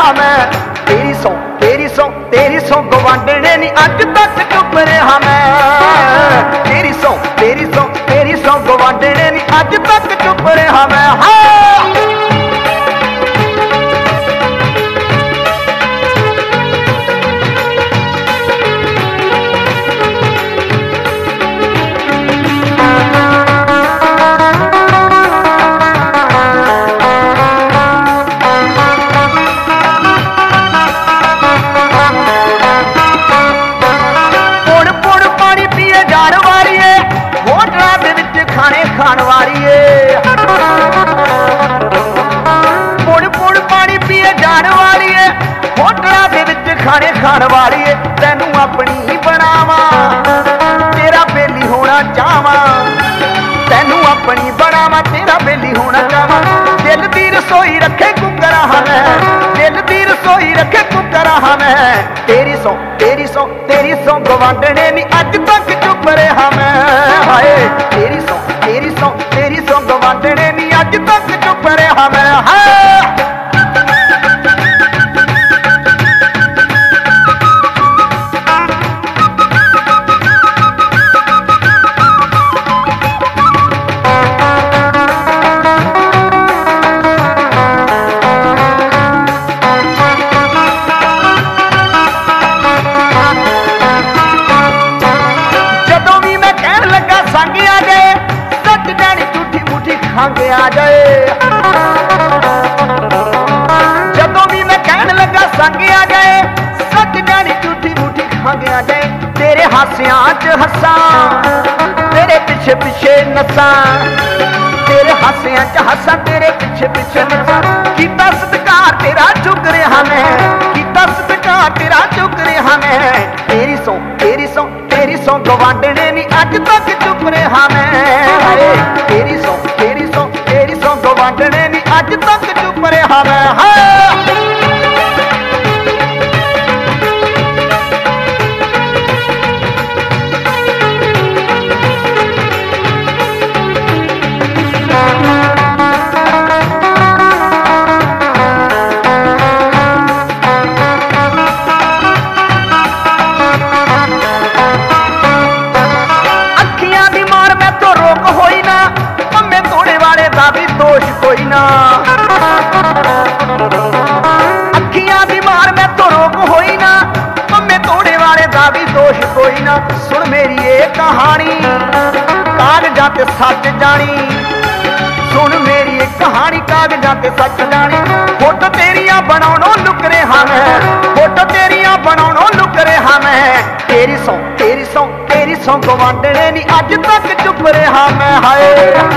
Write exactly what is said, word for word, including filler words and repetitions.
रहा मैं। तेरी सौ तेरी सौ तेरी सौ गवांडने नी अज तक चुप रहा मैं। तेरी सौ तेरी सौ तेरी सौ गवांडने नी अज तक चुप रहा मैं। हाँ खाण वाली है पुड़ पुड़ पानी पिए जान वाली है होटलों के विच खाने खाण वाली है। तैनू अपनी ही बनावा तेरा बेली होना चाहवा। तैनू अपनी बनावा तेरा बेली होना चाहवा। दिल दी रसोई रखे कुकर मैं। दिल दी रसोई रखे कुकर मैं। तेरी सौ तेरी सौ तेरी सौ गवांडने नी अज तक चुप रहा मैं। हाय तेरी सौ तेरी सौ तेरी सौ गवांडने नी अज तक चुप रहा मैं। हाँ खांगे आ जाए। जदों भी मैं कहन लगा संगे आ गए सच जानी झूठी मूठी खांगे आ जाए। तेरे हासियां च हसा तेरे पिछे पिछे नसा। तेरे हासियां च हसा तेरे पिछे पिछे नसा। कीता सत्कार तेरा चुक रहा मैं। कीता सत्कार तेरा चुक रहा मैं। तेरी सौ तेरी सौ तेरी सौ गवांडने नी अज तक चुप रहा मैं। तेरी सौ तेरी सौ तेरी सौ गवांडने नी अज तक चुप रहा मैं। हाँ दोष कोई ना। अखियां दी मार मैं तो रोक होई ना। मम्मे तोड़े वाले दा भी दोष कोई ना। सुन मेरी ये कहानी कागजां ते सच जानी। सुन मेरी ये कहानी कागजां ते सच जानी। फोटो तेरियां बनाउणों लुक रहा मैं। फोटो तेरियां बनाउणों लुक रहा मैं। तेरी सौ तेरी सौ तेरी सौ गवांडने नी अज तक चुप रहा मैं। हाय